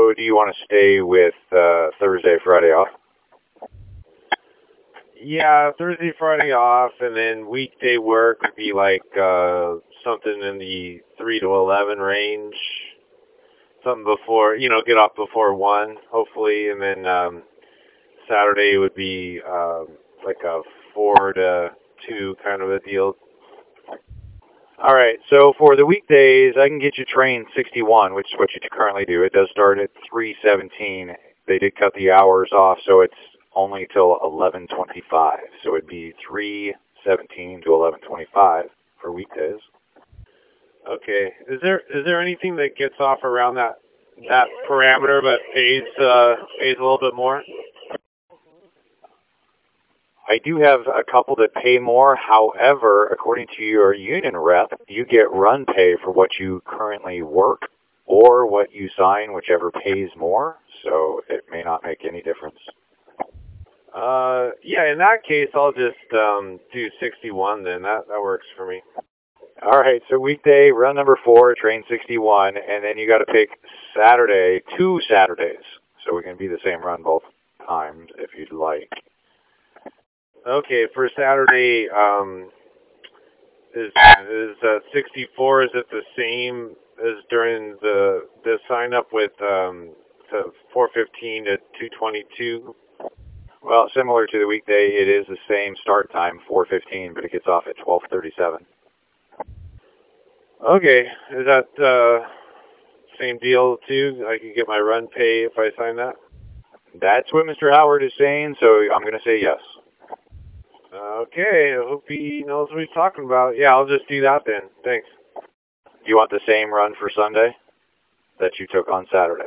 So do you want to stay with Thursday, Friday off? Yeah, Thursday, Friday off, and then weekday work would be like something in the 3 to 11 range. Something before, get off before 1, hopefully, and then Saturday would be like a 4 to 2 kind of a deal. All right, so for the weekdays, I can get you train 61, which is what you currently do. It does start at 3:17. They did cut the hours off, so it's only till 11:25. So it'd be 3:17 to 11:25 for weekdays. Okay. Is there anything that gets off around that parameter but pays a little bit more? I do have a couple that pay more. However, according to your union rep, you get run pay for what you currently work or what you sign, whichever pays more. So it may not make any difference. Yeah, in that case, I'll just do 61 then. That works for me. All right, so weekday, run number 4, train 61, and then you got to pick Saturday, 2 Saturdays. So we can be the same run both times if you'd like. Okay, for Saturday, is 64, is it the same as during the sign up with 4:15 to 2:22? Well, similar to the weekday, it is the same start time, 4:15, but it gets off at 12:37. Okay, is that same deal too? I can get my run pay if I sign that? That's what Mr. Howard is saying, so I'm going to say yes. Okay, I hope he knows what he's talking about. Yeah, I'll just do that then. Thanks. Do you want the same run for Sunday that you took on Saturday?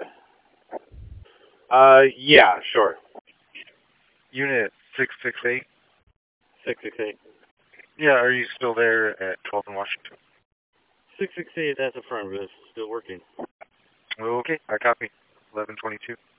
Yeah, sure. Unit 668. 668. Yeah, are you still there at 12th and Washington? 668, that's affirmative. Still working. Okay, I copy. 1122.